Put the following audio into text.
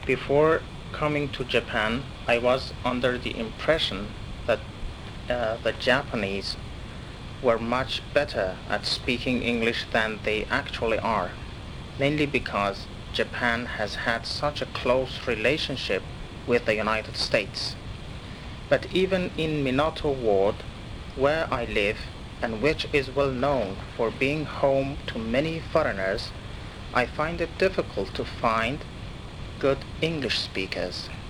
Before coming to Japan, I was under the impression that the Japanese were much better at speaking English than they actually are, mainly because Japan has had such a close relationship with the United States. But even in Minato Ward, where I live, and which is well known for being home to many foreigners, I find it difficult to find good English speakers.